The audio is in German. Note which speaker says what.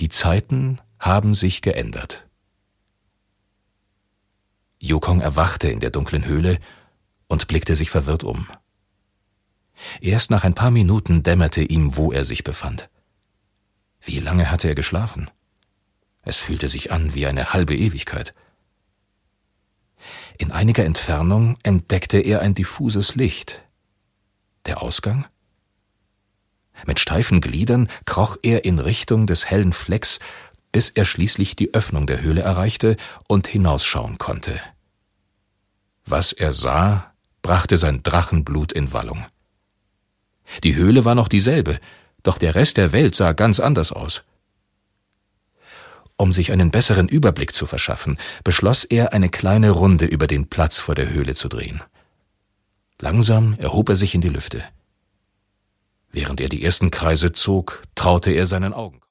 Speaker 1: Die Zeiten haben sich geändert. Yukong erwachte in der dunklen Höhle und blickte sich verwirrt um. Erst nach ein paar Minuten dämmerte ihm, wo er sich befand. Wie lange hatte er geschlafen? Es fühlte sich an wie eine halbe Ewigkeit. In einiger Entfernung entdeckte er ein diffuses Licht. Der Ausgang? Mit steifen Gliedern kroch er in Richtung des hellen Flecks, bis er schließlich die Öffnung der Höhle erreichte und hinausschauen konnte. Was er sah, brachte sein Drachenblut in Wallung. Die Höhle war noch dieselbe, doch der Rest der Welt sah ganz anders aus. Um sich einen besseren Überblick zu verschaffen, beschloss er, eine kleine Runde über den Platz vor der Höhle zu drehen. Langsam erhob er sich in die Lüfte. Während er die ersten Kreise zog, traute er seinen Augen.